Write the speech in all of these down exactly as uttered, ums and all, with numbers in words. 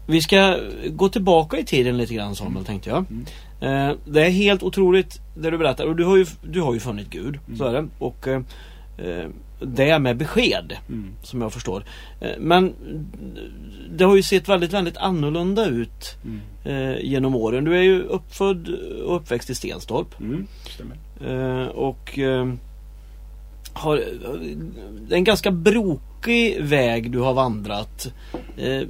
Vi ska gå tillbaka i tiden lite grann, Samuel, mm. tänkte jag. Mm. Eh, det är helt otroligt det du berättar. Och du har ju, du har ju funnit Gud, mm. så är det. Och eh, det är med besked, mm. som jag förstår. Eh, men det har ju sett väldigt, väldigt annorlunda ut mm. eh, genom åren. Du är ju uppfödd och uppväxt i Stenstorp. Mm. Stämmer. Eh, och eh, har det är en ganska brokig väg du har vandrat. Eh,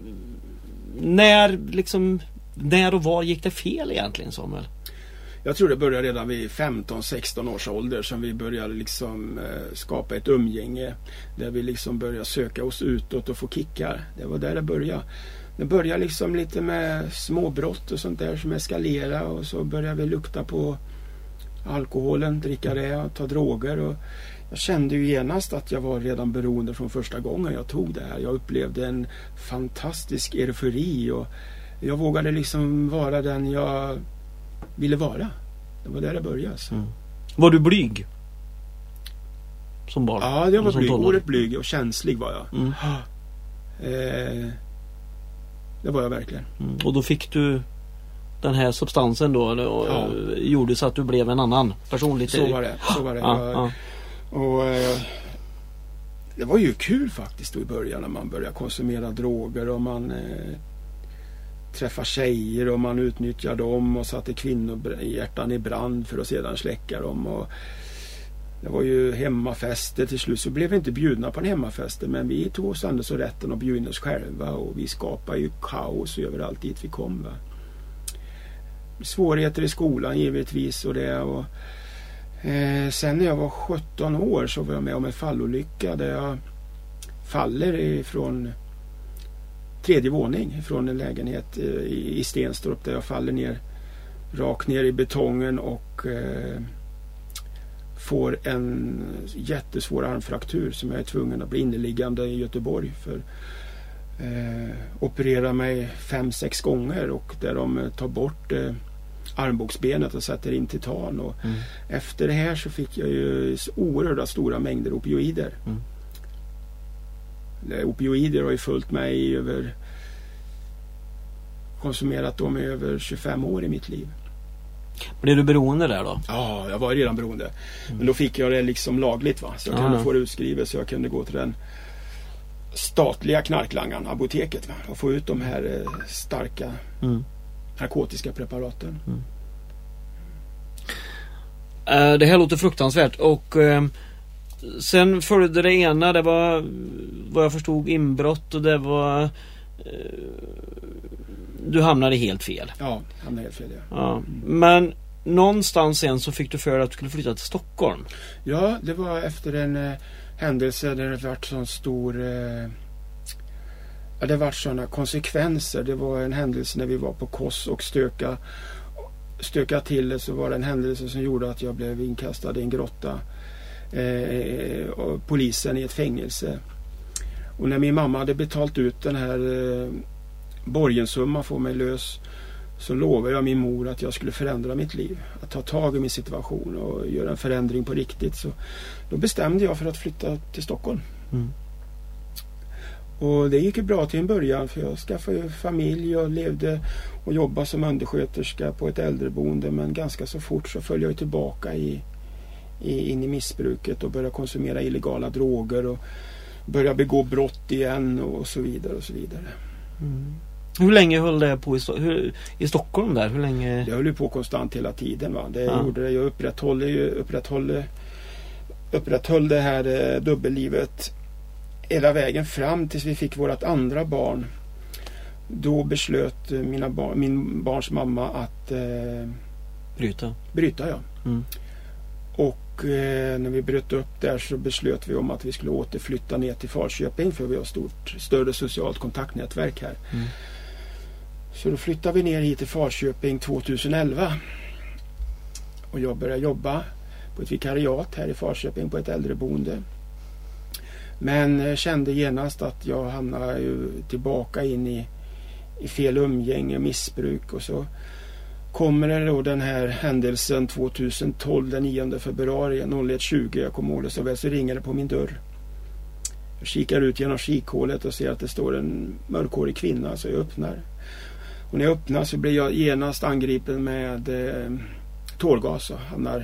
när liksom när och var gick det fel egentligen, Samuel? Jag tror det började redan vid femton sexton års ålder som vi började liksom eh, skapa ett umgänge där vi liksom började söka oss utåt och få kickar. Det var där det började. Det började liksom lite med småbrott och sånt där som eskalerade, och så började vi lukta på alkoholen, dricka det och ta droger, och jag kände ju genast att jag var redan beroende från första gången jag tog det här. Jag upplevde en fantastisk eufori och jag vågade liksom vara den jag ville vara. Det var där det började. Mm. Var du blyg? Som barn? Ja, jag var blyg. Oerhört blyg och känslig var jag. Mm. Eh, det var jag verkligen. Mm. Och då fick du den här substansen då, och ja. gjorde så att du blev en annan person lite. Så var det. Så var det. Ja, jag, ja. Och eh, det var ju kul faktiskt då i början när man började konsumera droger och man eh, träffar tjejer och man utnyttjar dem och satte kvinnor i hjärtan i brand för att sedan släcka dem. Och det var ju hemmafester. Till slut så blev vi inte bjudna på en hemmafester, men vi tog oss ändå så rätten att bjuda oss själva, och vi skapade ju kaos överallt dit vi kom. Va? Svårigheter i skolan givetvis och det. Och, eh, sen när jag var sjutton år så var jag med om en fallolycka där jag faller ifrån tredje våning från en lägenhet i, i Stenstorp, där jag faller ner rakt ner i betongen och eh, får en jättesvår armfraktur som jag är tvungen att bli inneliggande i Göteborg för. Eh, operera mig fem, sex gånger, och där de tar bort eh, armbågsbenet och sätter in titan. Och mm. efter det här så fick jag ju oerhörda stora mängder opioider. Mm. Opioider har ju följt mig i över konsumerat dem i över tjugofem år i mitt liv. Blev du beroende där då? Ja, jag var redan beroende. Mm. Men då fick jag det liksom lagligt, va? Så jag kunde ja. få det utskrivet, så jag kunde gå till den statliga knarklangaren, apoteket, va? Och få ut de här eh, starka mm. narkotiska preparaten. Mm. Uh, det här låter fruktansvärt. Och uh, sen följde det ena, det var vad jag förstod inbrott, och det var uh, du hamnade helt fel. Ja, hamnade helt fel, ja. ja. Mm. Men någonstans sen så fick du för att du skulle flytta till Stockholm. Ja, det var efter en eh, händelse där det varit sån stor eh, ja, det var sådana konsekvenser. Det var en händelse när vi var på Kos och stöka stöka till det, så var det en händelse som gjorde att jag blev inkastad i en grotta eh, och polisen i ett fängelse. Och när min mamma hade betalt ut den här eh, borgensumma för mig lös, så lovade jag min mor att jag skulle förändra mitt liv, att ta tag i min situation och göra en förändring på riktigt. Så då bestämde jag för att flytta till Stockholm. Mm. Och det gick ju bra till en början, för jag skaffade ju familj och levde och jobbade som undersköterska på ett äldreboende, men ganska så fort så följde jag tillbaka i, i, in i missbruket och började konsumera illegala droger och började begå brott igen och så vidare och så vidare. Mm. Hur länge höll det på i, hur, i Stockholm där? Hur länge? Jag höll ju på konstant hela tiden, va? Det ja. gjorde det. Jag upprätthöll, upprätthöll, upprätthöll det här eh, dubbellivet hela vägen fram tills vi fick vårt andra barn. Då beslöt mina bar, min barns mamma att eh, bryta. Bryta, ja. Mm. Och eh, när vi bröt upp där så beslöt vi om att vi skulle återflytta ner till Falköping, för vi har stort, större socialt kontaktnätverk här. Mm. Så då flyttade vi ner hit till Falköping tjugoelva. Och jag började jobba på ett vikariat här i Falköping på ett äldreboende. Men kände genast att jag hamnade ju tillbaka in i, i fel umgänge, missbruk, och så kommer det då den här händelsen tjugotolv, den nionde februari noll ett tjugo, jag kommer ihåg det så väl, så ringer det på min dörr. Jag kikar ut genom kikhålet och ser att det står en mörkhårig kvinna, så jag öppnar. Och när jag öppnar så blir jag genast angripen med eh, tårgas och hamnar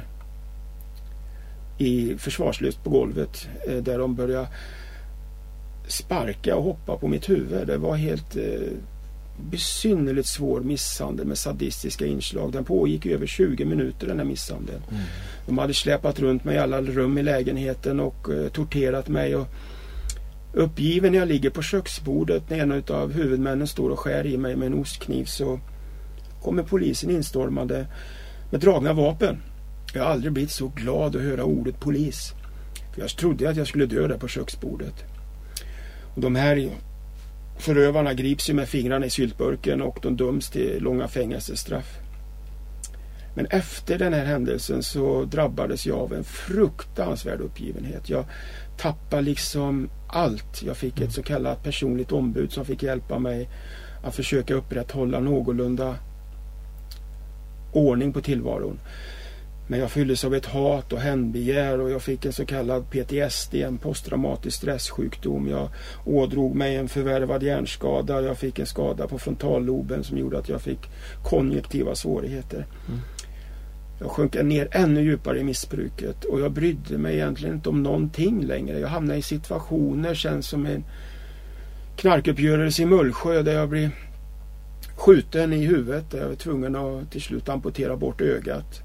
i försvarslöst på golvet eh, där de börjar sparka och hoppa på mitt huvud. Det var helt eh, besynnerligt svår misshandel med sadistiska inslag. Den pågick i över tjugo minuter, den här misshandeln. Mm. De hade släpat runt mig i alla rum i lägenheten och eh, torterat mig. Och uppgiven när jag ligger på köksbordet när en av huvudmännen står och skär i mig med en ostkniv, så kommer polisen instormande med dragna vapen. Jag har aldrig blivit så glad att höra ordet polis. För jag trodde att jag skulle dö där på köksbordet. Och de här förövarna grips ju med fingrarna i syltburken och de döms till långa fängelsestraff. Men efter den här händelsen så drabbades jag av en fruktansvärd uppgivenhet. Jag tappade liksom allt. Jag fick ett så kallat personligt ombud som fick hjälpa mig att försöka upprätthålla någorlunda ordning på tillvaron. Men jag fylldes av ett hat och hämndbegär och jag fick en så kallad P T S D, en posttraumatisk stresssjukdom. Jag ådrog mig en förvärvad hjärnskada. Jag fick en skada på frontalloben som gjorde att jag fick konjunktiva svårigheter. Mm. Jag sjönk ner ännu djupare i missbruket och jag brydde mig egentligen inte om någonting längre. Jag hamnade i situationer, känns som en knarkuppgörelse i Mullsjö där jag blev skjuten i huvudet, där jag var tvungen att till slut amputera bort ögat.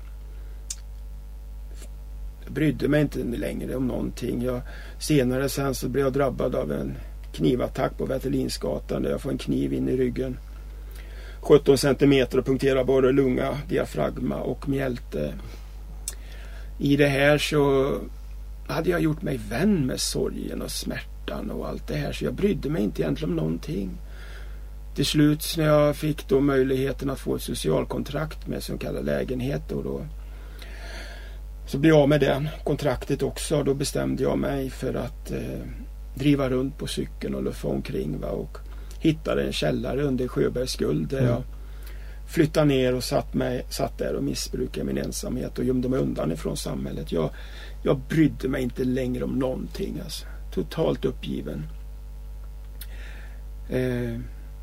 Jag brydde mig inte längre om någonting. Jag, senare sen så blev jag drabbad av en knivattack på Vätterlinsgatan där jag får en kniv in i ryggen. sjutton centimeter och punkterar både lunga, diafragma och mjälte. I det här så hade jag gjort mig vän med sorgen och smärtan och allt det här, så jag brydde mig inte egentligen om någonting. Till slut när jag fick då möjligheten att få ett socialkontrakt med så kallade lägenhet och då så blev jag med den kontraktet också. Då bestämde jag mig för att eh, driva runt på cykeln och luffa omkring, va, och hittade en källare under Sjöbergs skuld där mm. jag flyttade ner och satt, mig, satt där och missbrukade min ensamhet och gömde mig undan ifrån samhället. Jag, jag brydde mig inte längre om någonting. Alltså. Totalt uppgiven. Eh.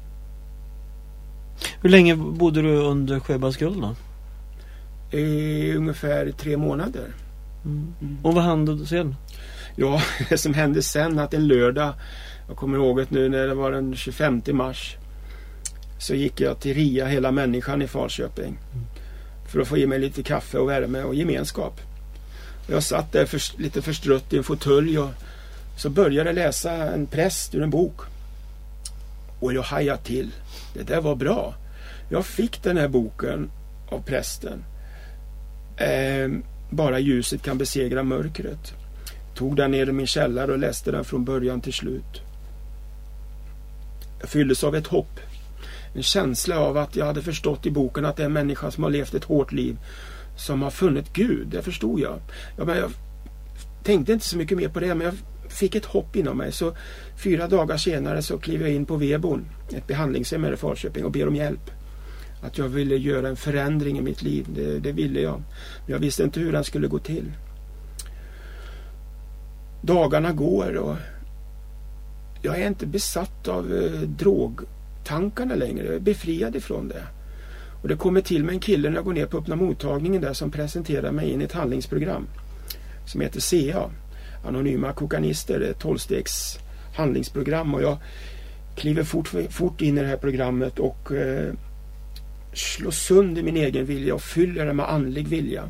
Hur länge bodde du under Sjöbergs skuld då? I ungefär tre månader. Mm. Mm. Och vad hände sen? Ja, det som hände sen att en lördag, jag kommer ihåg att nu när det var den tjugofemte mars, så gick jag till Ria Hela Människan i Falköping mm. för att få ge mig lite kaffe och värme och gemenskap. Och jag satt där för, lite förstrött i en fåtölj och så började jag läsa en präst ur en bok. Och jag hajade till. Det där var bra. Jag fick den här boken av prästen. Eh, bara ljuset kan besegra mörkret. Tog den ner i min källare och läste den från början till slut. Jag fylldes av ett hopp. En känsla av att jag hade förstått i boken att det är en människa som har levt ett hårt liv som har funnit Gud. Det förstod jag. Ja, men jag tänkte inte så mycket mer på det, men jag fick ett hopp inom mig. Så fyra dagar senare så klev jag in på Vebon, ett behandlingshem i Falköping, och ber om hjälp. Att jag ville göra en förändring i mitt liv. Det, det ville jag. Men jag visste inte hur den skulle gå till. Dagarna går och jag är inte besatt av eh, drogtankarna längre. Jag är befriad ifrån det. Och det kommer till mig en kille när jag går ner på öppna mottagningen där som presenterar mig in i ett handlingsprogram som heter C A. Anonyma kokanister. Det är ett tolvstegs handlingsprogram och jag kliver fort, fort in i det här programmet och eh, slår sönder min egen vilja och fyller det med andlig vilja.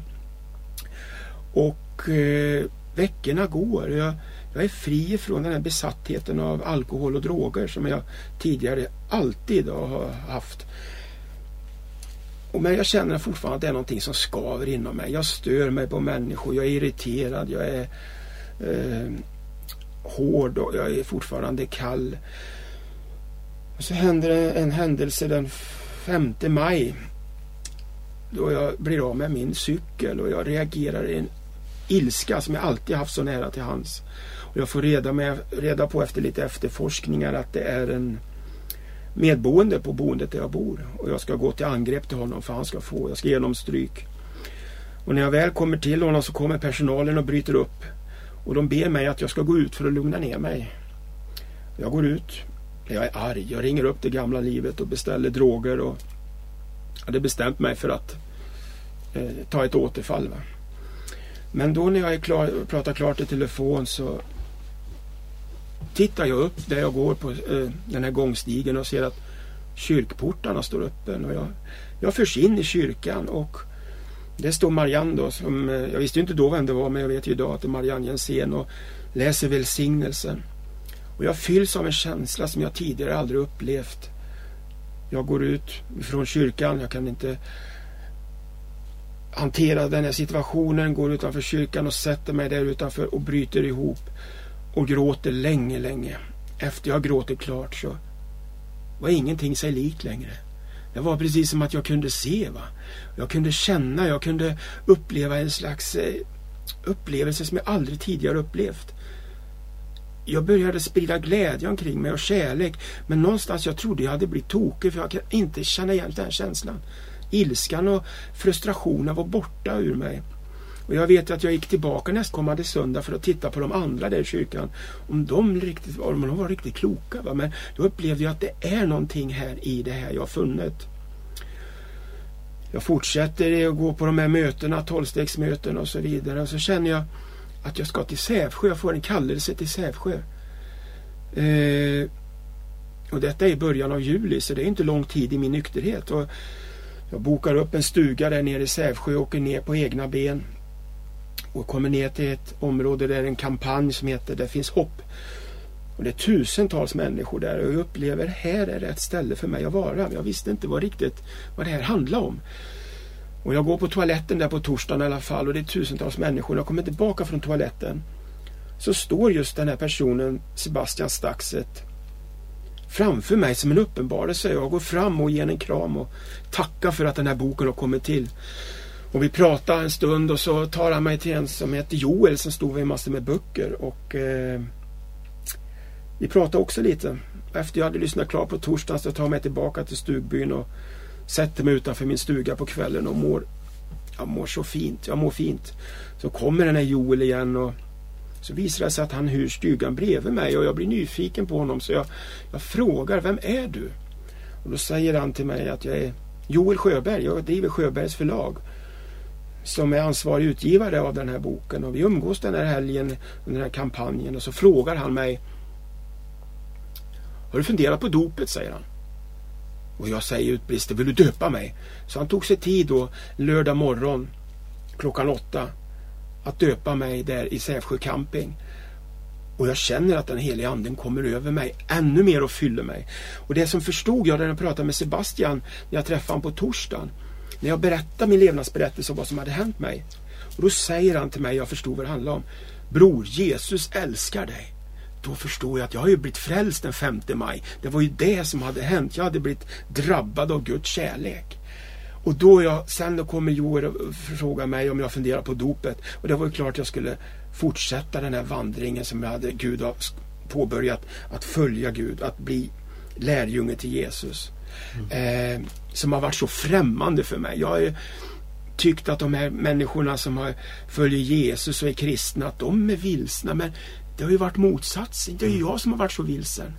Och eh, veckorna går. Jag, jag är fri från den här besattheten av alkohol och droger som jag tidigare alltid har haft. Och men jag känner fortfarande att det är någonting som skaver inom mig. Jag stör mig på människor. Jag är irriterad. Jag är eh, hård och jag är fortfarande kall. Och så händer det en händelse den femte maj då jag blir av med min cykel och jag reagerar i en ilska som jag alltid haft så nära till hands. Och jag får reda, med, reda på efter lite efterforskningar att det är en medboende på boendet där jag bor. Och jag ska gå till angrepp till honom för han ska få. Jag ska ge honom stryk. Och när jag väl kommer till honom så kommer personalen och bryter upp. Och de ber mig att jag ska gå ut för att lugna ner mig. Jag går ut. Jag är arg. Jag ringer upp det gamla livet och beställer droger. Och jag hade bestämt mig för att eh, ta ett återfall. Va? Men då när jag är klar, pratar klart i telefon så tittar jag upp där jag går på eh, den här gångstigen och ser att kyrkportarna står öppen. Och jag, jag förs in i kyrkan och det står Marianne då. Som, eh, jag visste inte då vem det var, men jag vet ju idag att det är Marianne Jensen och läser välsignelsen. Och jag fylls av en känsla som jag tidigare aldrig upplevt. Jag går ut från kyrkan. Jag kan inte hantera den här situationen. Går utanför kyrkan och sätter mig där utanför och bryter ihop. Och gråter länge, länge. Efter jag gråter klart så var ingenting sig likt längre. Det var precis som att jag kunde se. Va? Jag kunde känna. Jag kunde uppleva en slags eh, upplevelse som jag aldrig tidigare upplevt. Jag började sprida glädje omkring mig och kärlek. Men någonstans jag trodde jag hade blivit tokig. För jag kan inte känna igen den känslan. Ilskan och frustrationen var borta ur mig. Och jag vet att jag gick tillbaka nästkommande söndag för att titta på de andra där i kyrkan. Om de, riktigt, om de var riktigt kloka. Va? Men då upplevde jag att det är någonting här i det här jag har funnit. Jag fortsätter att gå på de här mötena, tolvstegsmöten och så vidare. Och så känner jag att jag ska till Sävsjö. Jag får en kallelse till Sävsjö. Eh, och detta är i början av juli, så det är inte lång tid i min nykterhet. Och jag bokar upp en stuga där nere i Sävsjö och åker ner på egna ben. Och kommer ner till ett område där en kampanj som heter Det finns hopp. Och det är tusentals människor där. Och jag upplever att här är rätt ställe för mig att vara. Jag visste inte vad riktigt vad det här handlar om. Och jag går på toaletten där på torsdagen i alla fall. Och det är tusentals människor. När jag kommer tillbaka från toaletten så står just den här personen, Sebastian Staxet, framför mig som en uppenbarelse. Jag går fram och ger en kram och tackar för att den här boken har kommit till. Och vi pratar en stund och så tar han mig till en som heter Joel som stod vid massor med böcker. Och eh, vi pratar också lite. Efter jag hade lyssnat klart på torsdagen så tar jag mig tillbaka till stugbyn och sätter mig utanför min stuga på kvällen och mår, jag mår så fint. Jag mår fint. Så kommer den här Joel igen och så visar det sig att han hyr stugan bredvid mig och jag blir nyfiken på honom. Så jag, jag frågar, vem är du? Och då säger han till mig att jag är Joel Sjöberg. Jag driver Sjöbergs förlag som är ansvarig utgivare av den här boken. Och vi umgås den här helgen under den här kampanjen. Och så frågar han mig, har du funderat på dopet, säger han. Och jag säger utbrist, vill du döpa mig? Så han tog sig tid då lördag morgon klockan åtta att döpa mig där i Sävsjö camping. Och jag känner att den heliga anden kommer över mig ännu mer och fyller mig. Och det som förstod jag när jag pratade med Sebastian när jag träffade honom på torsdagen. När jag berättade min levnadsberättelse om vad som hade hänt mig. Och då säger han till mig, jag förstod vad det handlar om. Bror, Jesus älskar dig. Då förstår jag att jag har ju blivit frälst den femte maj. Det var ju det som hade hänt. Jag hade blivit drabbad av Guds kärlek. Och då jag, sen då kommer Joel och frågar mig om jag funderar på dopet. Och det var ju klart att jag skulle fortsätta den här vandringen som jag hade Gud har påbörjat. Att följa Gud, att bli lärjunge till Jesus. Mm. Eh, som har varit så främmande för mig. Jag har tyckt att de här människorna som har följer Jesus och är kristna, att de är vilsna. Men det har ju varit motsatsen. Det är ju jag som har varit så vilsen.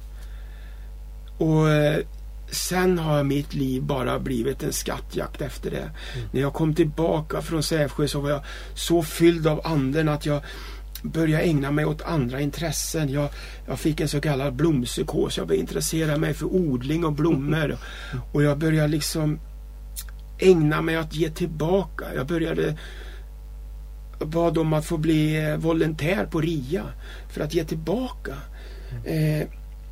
Och eh, sen har mitt liv bara blivit en skattjakt efter det. Mm. När jag kom tillbaka från Sävsjö så var jag så fylld av anden att jag började ägna mig åt andra intressen. Jag, jag fick en så kallad blompsykos. Jag började intressera mig för odling och blommor. Mm. Och jag började liksom ägna mig att ge tillbaka. Jag började bad om att få bli volontär på R I A för att ge tillbaka. Mm. Eh,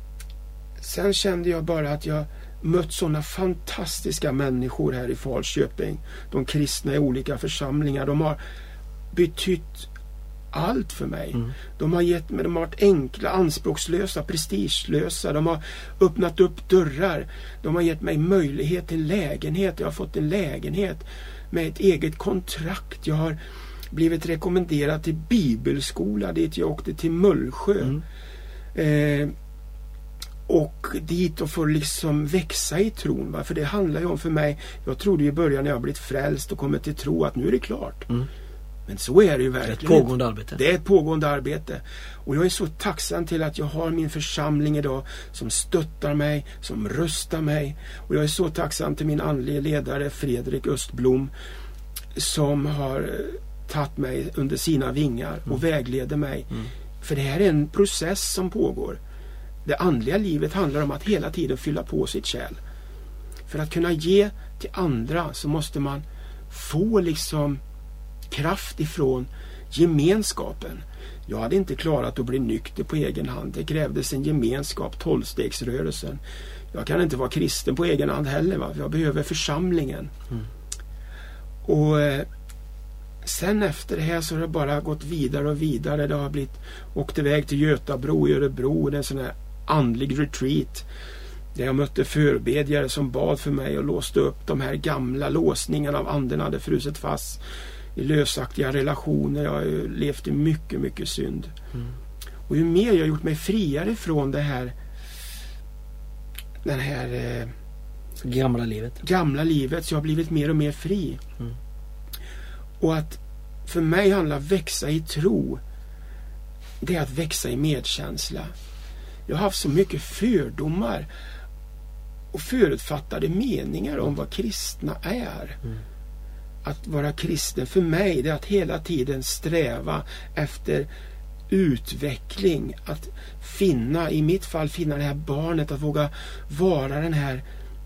sen kände jag bara att jag mött sådana fantastiska människor här i Falköping. De kristna i olika församlingar. De har betytt allt för mig. Mm. De har gett mig, de har varit enkla, anspråkslösa, prestigelösa. De har öppnat upp dörrar. De har gett mig möjlighet till lägenhet. Jag har fått en lägenhet med ett eget kontrakt. Jag har blivit rekommenderad till bibelskola dit jag åkte till Mullsjö. Mm. Eh, och dit och få liksom växa i tron. Va? För det handlar ju om för mig, jag trodde i början när jag blivit frälst och kommit till tro att nu är det klart. Mm. Men så är det ju verkligen. Det är ett pågående arbete. Det är ett pågående arbete. Och jag är så tacksam till att jag har min församling idag som stöttar mig, som röstar mig. Och jag är så tacksam till min andliga ledare Fredrik Östblom som har tagit mig under sina vingar och mm. vägleder mig. Mm. För det här är en process som pågår. Det andliga livet handlar om att hela tiden fylla på sitt kärl. För att kunna ge till andra så måste man få liksom kraft ifrån gemenskapen. Jag hade inte klarat att bli nykter på egen hand. Det krävdes en gemenskap, tolvstegsrörelsen. Jag kan inte vara kristen på egen hand heller. Va? Jag behöver församlingen. Mm. Och eh, sen efter det här så har det bara gått vidare och vidare. Det har blivit åkt iväg till Götabro i Örebro. Det är en sån här andlig retreat. Där jag mötte förbedjare som bad för mig och låste upp de här gamla låsningarna av anden hade frusit fast i lösaktiga relationer. Jag har ju levt i mycket, mycket synd. Mm. Och ju mer jag har gjort mig friare från det här den här eh, gamla livet. Gamla livet så jag har blivit mer och mer fri. Mm. Och att för mig handlar växa i tro det är att växa i medkänsla. Jag har haft så mycket fördomar och förutfattade meningar om vad kristna är. Mm. Att vara kristen för mig det är att hela tiden sträva efter utveckling, att finna, i mitt fall finna det här barnet, att våga vara den här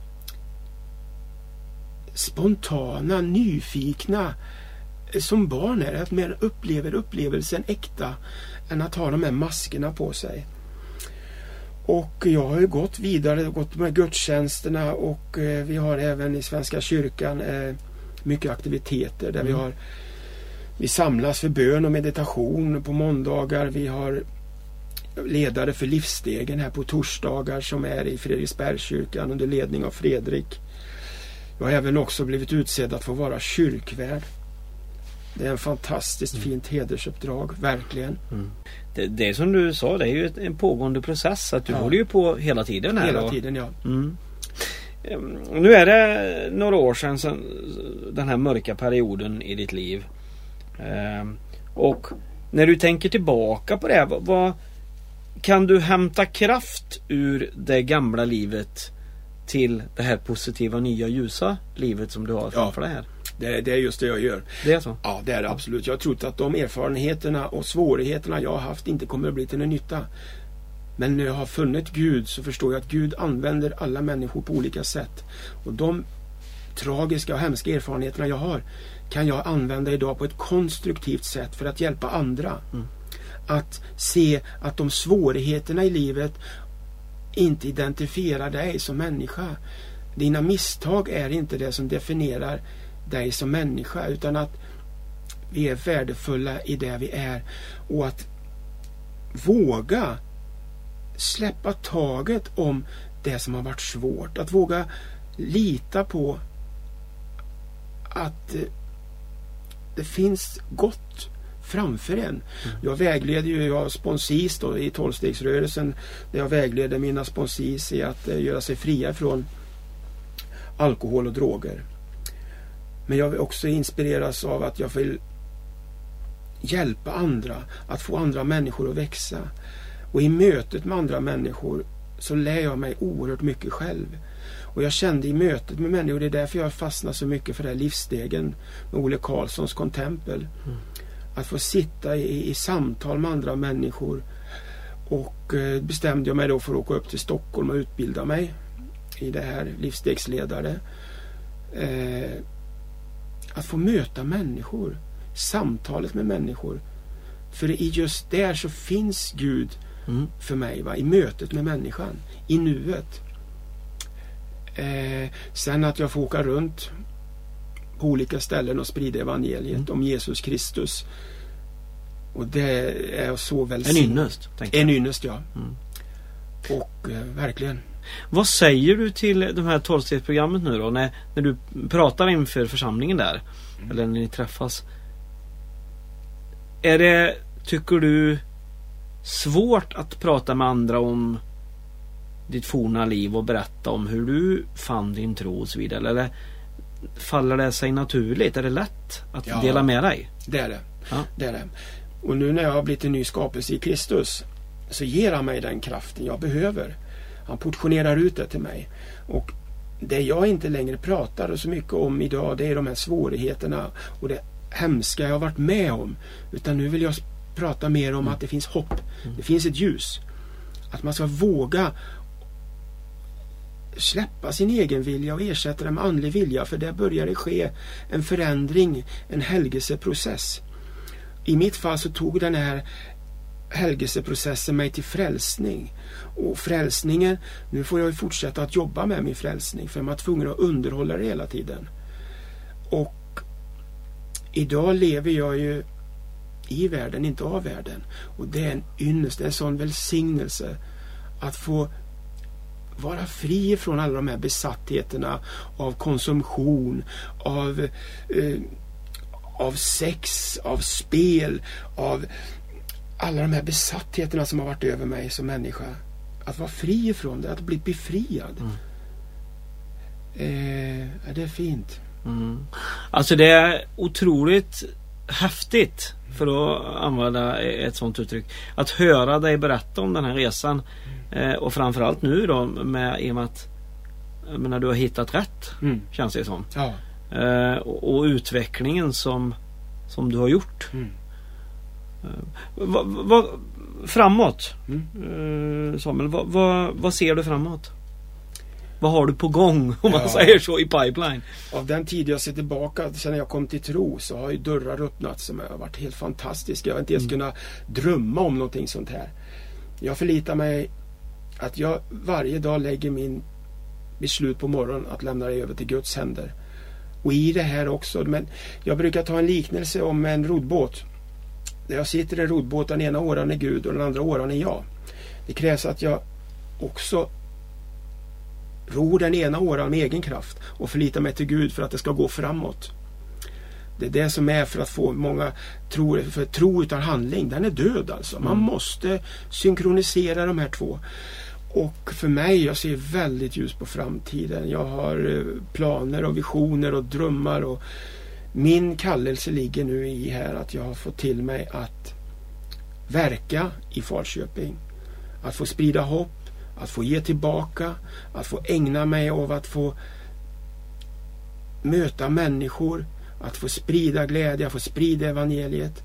spontana, nyfikna som barn är, att mer upplever upplevelsen äkta än att ha de här maskerna på sig. Och jag har ju gått vidare, gått med gudstjänsterna och eh, vi har även i Svenska kyrkan eh, mycket aktiviteter där mm. vi har vi samlas för bön och meditation på måndagar. Vi har ledare för livsstegen här på torsdagar som är i Fredriksbergskyrkan under ledning av Fredrik. Jag har även också blivit utsedd att få vara kyrkvärd. Det är en fantastiskt mm. fint hedersuppdrag, verkligen. Mm. Det, det är som du sa, det är ju en pågående process att du ja. håller ju på hela tiden här. Hela då. tiden, ja. Mm. Nu är det några år sedan, sedan den här mörka perioden i ditt liv. Ehm, och när du tänker tillbaka på det, vad, vad kan du hämta kraft ur det gamla livet till det här positiva, nya, ljusa livet som du har framför ja. dig här? Det, det är just det jag gör. Det är så? Ja, det är det absolut. Jag har trott att de erfarenheterna och svårigheterna jag har haft inte kommer att bli till en nytta. Men när jag har funnit Gud så förstår jag att Gud använder alla människor på olika sätt. Och de tragiska och hemska erfarenheterna jag har kan jag använda idag på ett konstruktivt sätt för att hjälpa andra. Mm. Att se att de svårigheterna i livet inte identifierar dig som människa. Dina misstag är inte det som definierar dig som människa, utan att vi är värdefulla i det vi är. Och att våga släppa taget om det som har varit svårt. Att våga lita på att det finns gott framför en. Mm. Jag vägleder ju, jag har sponsis då i tolvstegsrörelsen där jag vägleder mina sponsis i att göra sig fria från alkohol och droger. Men jag vill också inspireras av att jag vill hjälpa andra, att få andra människor att växa. Och i mötet med andra människor så lär jag mig oerhört mycket själv. Och jag kände i mötet med människor, det är därför jag fastnar så mycket för det här livsstegen med Ole Karlssons Kontempel. Mm. Att få sitta i, i samtal med andra människor. Och eh, bestämde jag mig då för att åka upp till Stockholm och utbilda mig i det här, livsstegsledare. Eh, att få möta människor, samtalet med människor. För i just där så finns Gud mm. för mig, va? I mötet med människan, i nuet. Eh, sen att jag får åka runt på olika ställen och sprida evangeliet mm. om Jesus Kristus. Och det är så välsignat. En ynnest, tänker jag. En ynnest, ja. Mm. Och eh, verkligen. Vad säger du till de här tolvstegsprogrammet nu då? När, när du pratar inför församlingen där. Mm. Eller när ni träffas. Är det, tycker du, svårt att prata med andra om ditt forna liv och berätta om hur du fann din tro och så vidare? Eller faller det sig naturligt? Är det lätt att Ja. dela med dig? Det är det. Ja. det är det. Och nu när jag har blivit en ny skapelse i Kristus så ger han mig den kraften jag behöver. Han portionerar ut det till mig. Och det jag inte längre pratar så mycket om idag, det är de här svårigheterna och det hemska jag har varit med om. Utan nu vill jag prata mer om Mm. att det finns hopp. Mm. Det finns ett ljus. Att man ska våga släppa sin egen vilja och ersätta den med andlig vilja, för där börjar det ske en förändring, en helgelseprocess. I mitt fall så tog den här helgelseprocessen mig till frälsning, och frälsningen, nu får jag ju fortsätta att jobba med min frälsning, för man är tvungen att underhålla det hela tiden. Och idag lever jag ju i världen, inte av världen, och det är en ynnest, en sån välsignelse att få vara fri från alla de här besattheterna av konsumtion, av eh, av sex, av spel, av alla de här besattheterna som har varit över mig som människa. Att vara fri ifrån det, att bli befriad. Mm. Eh, det är fint. Mm. Alltså det är otroligt häftigt, för att använda ett sånt uttryck, att höra dig berätta om den här resan. Eh, och framförallt nu då med, i och med att när du har hittat rätt, Mm. känns det som. Ja. Eh, och, och utvecklingen som, som du har gjort. Mm. Eh, vad, vad, framåt, Mm. eh, Samuel, vad, vad, vad ser du framåt? Vad har du på gång, om man Ja. säger så, i pipeline? Av den tid jag ser tillbaka sedan jag kom till tro, så har ju dörrar öppnats som har varit helt fantastiska. Jag har inte ens Mm. kunnat drömma om någonting sånt här. Jag förlitar mig att jag varje dag lägger min beslut på morgonen att lämna det över till Guds händer. Och i det här också, men jag brukar ta en liknelse om en roddbåt. Där jag sitter i en roddbåt, den ena åran är Gud och den andra åran är jag. Det krävs att jag också ror den ena åran med egen kraft och förlitar mig till Gud för att det ska gå framåt. Det är det som är för att få många tro, för tro utan handling, den är död alltså. Man Mm. måste synkronisera de här två. Och för mig, jag ser väldigt ljus på framtiden. Jag har eh, planer och visioner och drömmar, och min kallelse ligger nu i här att jag har fått till mig att verka i Falköping. Att få sprida hopp, att få ge tillbaka, att få ägna mig av att få möta människor, att få sprida glädje, att få sprida evangeliet.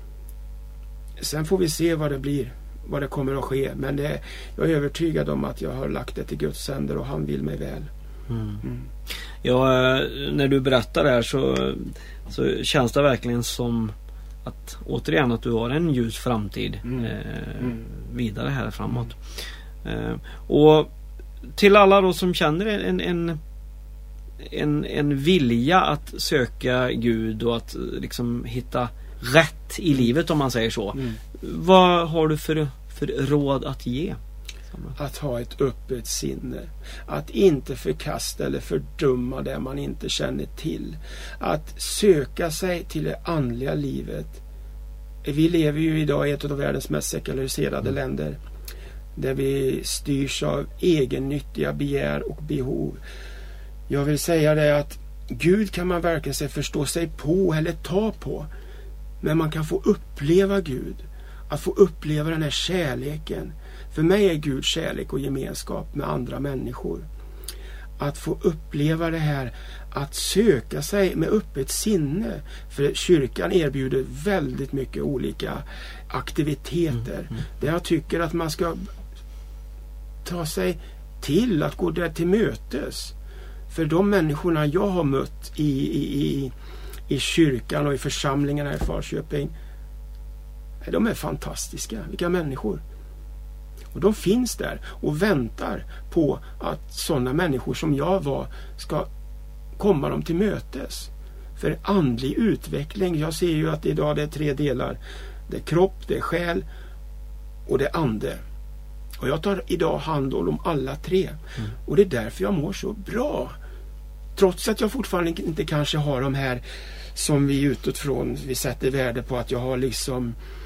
Sen får vi se vad det blir, vad det kommer att ske, men det, jag är övertygad om att jag har lagt det till Guds händer och han vill mig väl. Mm. Mm. Ja, när du berättar det här så, så känns det verkligen som att återigen att du har en ljus framtid Mm. eh, Mm. vidare här framåt. Eh, och till alla då som känner en, en, en, en vilja att söka Gud och att liksom hitta rätt i livet, om man säger så. Mm. Vad har du för, för råd att ge? Att ha ett öppet sinne. Att inte förkasta eller fördöma det man inte känner till. Att söka sig till det andliga livet. Vi lever ju idag i ett av världens mest sekulariserade Mm. länder. Där vi styrs av egennyttiga begär och behov. Jag vill säga det att Gud kan man verkligen sig förstå sig på eller ta på. Men man kan få uppleva Gud. Att få uppleva den här kärleken. För mig är Gud kärlek och gemenskap med andra människor. Att få uppleva det här, att söka sig med öppet sinne. För kyrkan erbjuder väldigt mycket olika aktiviteter. Mm, mm. Där jag tycker att man ska ta sig till att gå där till mötes. För de människorna jag har mött i, i, i, i kyrkan och i församlingarna i Falköping, de är fantastiska. Vilka människor. Och de finns där och väntar på att sådana människor som jag var ska komma dem till mötes. För andlig utveckling, jag ser ju att idag det är tre delar. Det är kropp, det är själ och det är ande. Och jag tar idag hand om alla tre. Mm. Och det är därför jag mår så bra. Trots att jag fortfarande inte kanske har de här som vi utåt från vi sätter värde på, att jag har liksom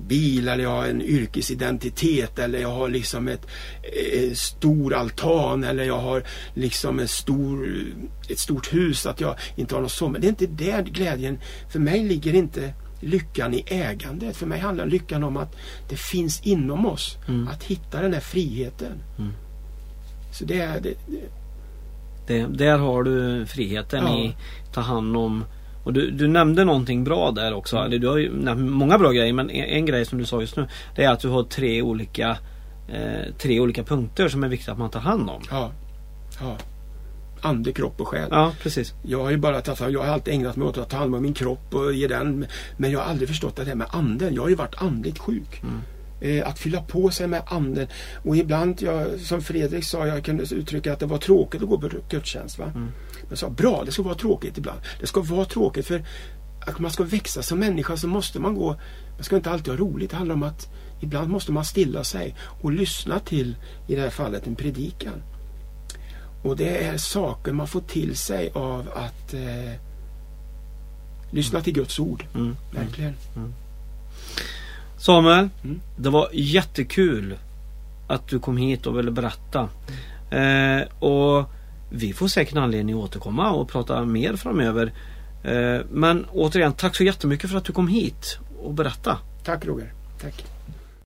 bil, eller jag har en yrkesidentitet, eller jag har liksom ett eh, stor altan, eller jag har liksom en stor, ett stort hus, att jag inte har något sånt. Men det är inte där glädjen, för mig ligger inte lyckan i ägandet. För mig handlar lyckan om att det finns inom oss, mm. att hitta den här friheten. Mm. Så det är det, det. det där har du friheten, ja. I ta hand om. Och du, du nämnde någonting bra där också. Mm. Eller du har ju nämnt många bra grejer, men en, en grej som du sa just nu, det är att du har tre olika eh, tre olika punkter som är viktigt att man tar hand om. Ja. Ja. Ande, kropp och själ. Ja, precis. Jag har ju bara tagit, jag har alltid ägnat mig åt att ta hand om min kropp och ge den, men jag har aldrig förstått det här med anden. Jag har ju varit andligt sjuk. Mm. Eh, att fylla på sig med anden. Och ibland, jag, som Fredrik sa, jag kunde uttrycka att det var tråkigt att gå på gudstjänst, va? Mm. Jag sa, bra, det ska vara tråkigt ibland. Det ska vara tråkigt, för att man ska växa som människa så måste man gå, man ska inte alltid ha roligt. Det handlar om att ibland måste man stilla sig och lyssna till, i det här fallet, en predikan. Och det är saker man får till sig av att eh, lyssna till Guds ord. Mm. Verkligen. Mm. Samuel, mm. det var jättekul att du kom hit och ville berätta. Mm. Eh, och vi får säkert anledning att återkomma och prata mer framöver. Eh, men återigen, tack så jättemycket för att du kom hit och berätta. Tack Roger. Tack.